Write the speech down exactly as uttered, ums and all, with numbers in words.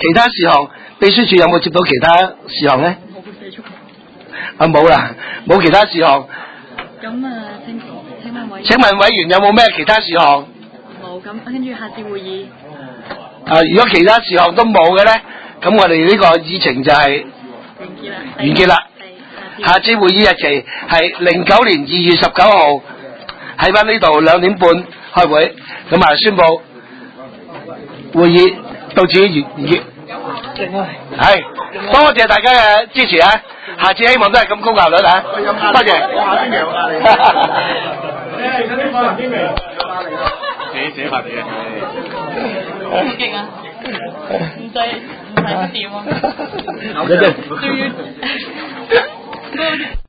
其他事項，秘書處有冇接到其他事項咧？啊冇啦，冇其他事項。 咁啊，請請問委員。 請問委員有冇咩其他事項？ 冇，咁跟住下次會議。 啊，如果其他事項都冇嘅咧，咁我哋呢個議程就係完結啦。 完結啦。下次會議日期係零九年二月十九號，喺翻呢度兩點半開會，咁啊宣佈會議到此完結。係，多謝大家嘅支持啊！下次希望都係咁高效率啊！多謝。 寫寫法俾人。 好勁啊！唔使唔使點啊！ 好嘅。 仲要。